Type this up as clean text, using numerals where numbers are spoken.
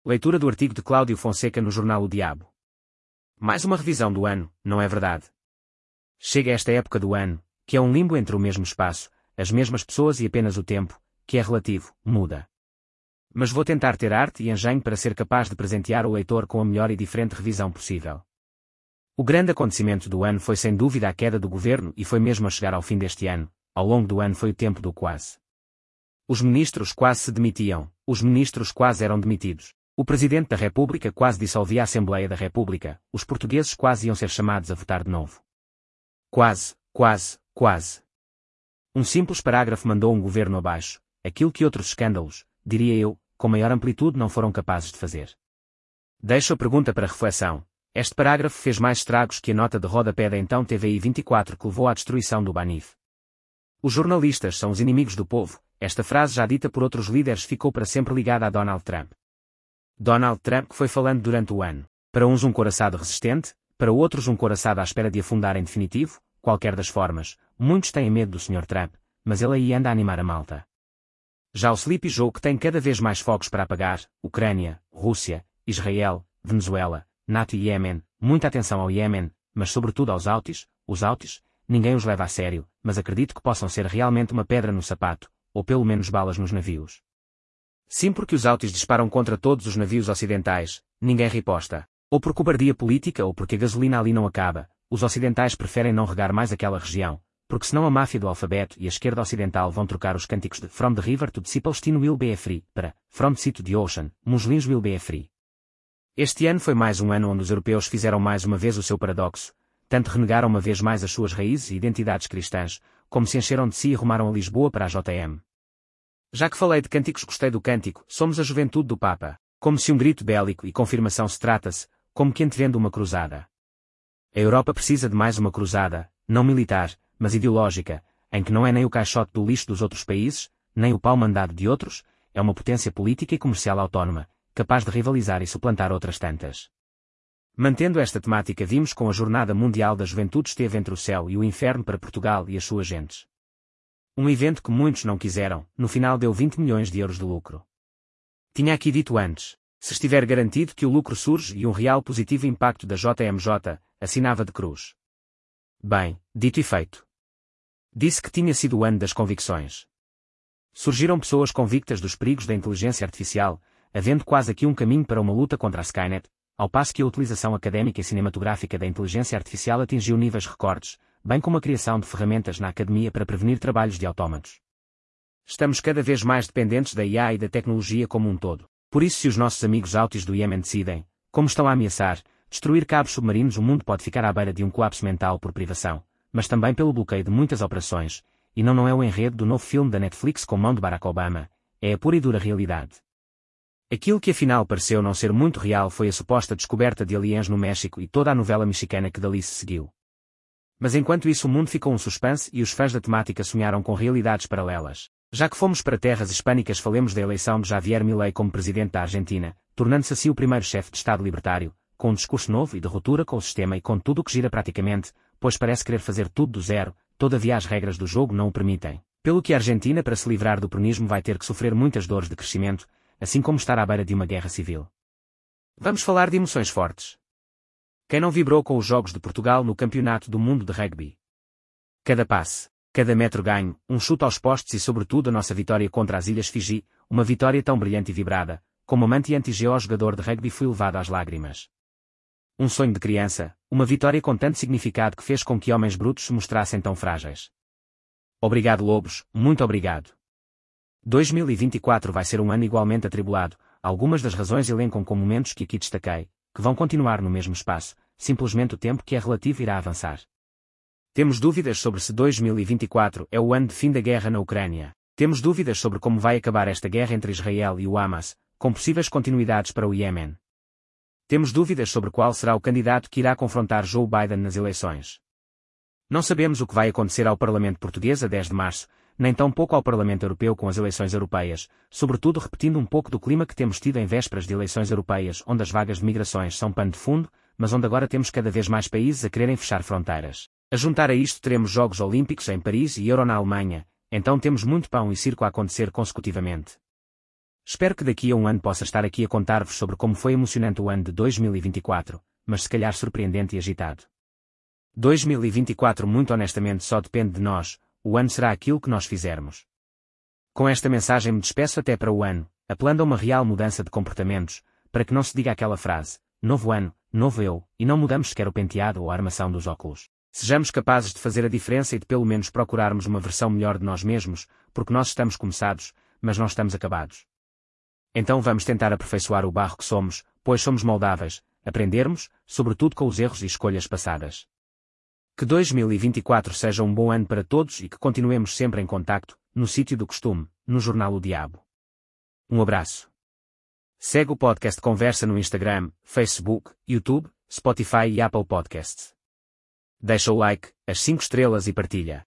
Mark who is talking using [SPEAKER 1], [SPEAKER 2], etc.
[SPEAKER 1] Leitura do artigo de Cláudio Fonseca no jornal O Diabo. Mais uma revisão do ano, não é verdade? Chega esta época do ano, que é um limbo entre o mesmo espaço, as mesmas pessoas e apenas o tempo, que é relativo, muda. Mas vou tentar ter arte e engenho para ser capaz de presentear o leitor com a melhor e diferente revisão possível. O grande acontecimento do ano foi sem dúvida a queda do governo e foi mesmo a chegar ao fim deste ano. Ao longo do ano foi o tempo do quase. Os ministros quase se demitiam, os ministros quase eram demitidos. O Presidente da República quase dissolvia a Assembleia da República, os portugueses quase iam ser chamados a votar de novo. Quase, quase, quase. Um simples parágrafo mandou um governo abaixo, aquilo que outros escândalos, diria eu, com maior amplitude não foram capazes de fazer. Deixo a pergunta para reflexão. Este parágrafo fez mais estragos que a nota de rodapé da então TVI 24 que levou à destruição do Banif. Os jornalistas são os inimigos do povo, esta frase já dita por outros líderes ficou para sempre ligada a Donald Trump. Donald Trump que foi falando durante o ano. Para uns um couraçado resistente, para outros um couraçado à espera de afundar em definitivo, qualquer das formas, muitos têm medo do Sr. Trump, mas ele aí anda a animar a malta. Já o Sleepy Joe que tem cada vez mais fogos para apagar, Ucrânia, Rússia, Israel, Venezuela, NATO e Iêmen, muita atenção ao Iêmen, mas sobretudo aos Houthis, os Houthis, ninguém os leva a sério, mas acredito que possam ser realmente uma pedra no sapato, ou pelo menos balas nos navios. Sim, porque os Houthis disparam contra todos os navios ocidentais, ninguém riposta. Ou por cobardia política ou porque a gasolina ali não acaba, os ocidentais preferem não regar mais aquela região, porque senão a máfia do alfabeto e a esquerda ocidental vão trocar os cânticos de From the River to the Sea Palestine will be free para From the Sea to the Ocean, Muslims will be free. Este ano foi mais um ano onde os europeus fizeram mais uma vez o seu paradoxo, tanto renegaram uma vez mais as suas raízes e identidades cristãs, como se encheram de si e rumaram a Lisboa para a JM. Já que falei de cânticos gostei do cântico, somos a juventude do Papa, como se um grito bélico e confirmação se trata-se, como que antevendo uma cruzada. A Europa precisa de mais uma cruzada, não militar, mas ideológica, em que não é nem o caixote do lixo dos outros países, nem o pau mandado de outros, é uma potência política e comercial autónoma, capaz de rivalizar e suplantar outras tantas. Mantendo esta temática vimos com a Jornada Mundial da Juventude esteve entre o céu e o inferno para Portugal e as suas gentes. Um evento que muitos não quiseram, no final deu 20 milhões de euros de lucro. Tinha aqui dito antes, se estiver garantido que o lucro surge e um real positivo impacto da JMJ, assinava de cruz. Bem, dito e feito. Disse que tinha sido o ano das convicções. Surgiram pessoas convictas dos perigos da inteligência artificial, havendo quase aqui um caminho para uma luta contra a Skynet, ao passo que a utilização académica e cinematográfica da inteligência artificial atingiu níveis recordes, bem como a criação de ferramentas na academia para prevenir trabalhos de autómatos. Estamos cada vez mais dependentes da IA e da tecnologia como um todo. Por isso se os nossos amigos Houthis do Iêmen decidem, como estão a ameaçar, destruir cabos submarinos o mundo pode ficar à beira de um colapso mental por privação, mas também pelo bloqueio de muitas operações, e não é o enredo do novo filme da Netflix com mão de Barack Obama, é a pura e dura realidade. Aquilo que afinal pareceu não ser muito real foi a suposta descoberta de aliens no México e toda a novela mexicana que dali se seguiu. Mas enquanto isso o mundo ficou um suspense e os fãs da temática sonharam com realidades paralelas. Já que fomos para terras hispânicas falemos da eleição de Javier Milei como presidente da Argentina, tornando-se assim o primeiro chefe de Estado libertário, com um discurso novo e de ruptura com o sistema e com tudo o que gira praticamente, pois parece querer fazer tudo do zero, todavia as regras do jogo não o permitem. Pelo que a Argentina para se livrar do peronismo vai ter que sofrer muitas dores de crescimento, assim como estar à beira de uma guerra civil. Vamos falar de emoções fortes. Quem não vibrou com os Jogos de Portugal no Campeonato do Mundo de Rugby? Cada passe, cada metro ganho, um chute aos postes e sobretudo a nossa vitória contra as Ilhas Fiji, uma vitória tão brilhante e vibrada, como amante anti-GO jogador de rugby fui levado às lágrimas. Um sonho de criança, uma vitória com tanto significado que fez com que homens brutos se mostrassem tão frágeis. Obrigado Lobos, muito obrigado. 2024 vai ser um ano igualmente atribulado, algumas das razões elencam com momentos que aqui destaquei, que vão continuar no mesmo espaço, simplesmente o tempo que é relativo irá avançar. Temos dúvidas sobre se 2024 é o ano de fim da guerra na Ucrânia. Temos dúvidas sobre como vai acabar esta guerra entre Israel e o Hamas, com possíveis continuidades para o Iêmen. Temos dúvidas sobre qual será o candidato que irá confrontar Joe Biden nas eleições. Não sabemos o que vai acontecer ao Parlamento Português a 10 de março, nem tampouco ao Parlamento Europeu com as eleições europeias, sobretudo repetindo um pouco do clima que temos tido em vésperas de eleições europeias onde as vagas de migrações são pano de fundo, mas onde agora temos cada vez mais países a quererem fechar fronteiras. A juntar a isto teremos Jogos Olímpicos em Paris e Euro na Alemanha, então temos muito pão e circo a acontecer consecutivamente. Espero que daqui a um ano possa estar aqui a contar-vos sobre como foi emocionante o ano de 2024, mas se calhar surpreendente e agitado. 2024 muito honestamente só depende de nós, o ano será aquilo que nós fizermos. Com esta mensagem me despeço até para o ano, apelando a uma real mudança de comportamentos, para que não se diga aquela frase, novo ano, novo eu, e não mudamos sequer o penteado ou a armação dos óculos. Sejamos capazes de fazer a diferença e de pelo menos procurarmos uma versão melhor de nós mesmos, porque nós estamos começados, mas não estamos acabados. Então vamos tentar aperfeiçoar o barro que somos, pois somos moldáveis, aprendermos, sobretudo com os erros e escolhas passadas. Que 2024 seja um bom ano para todos e que continuemos sempre em contacto, no sítio do costume, no Jornal O Diabo. Um abraço. Segue o podcast Conversa no Instagram, Facebook, YouTube, Spotify e Apple Podcasts. Deixa o like, as 5 estrelas e partilha.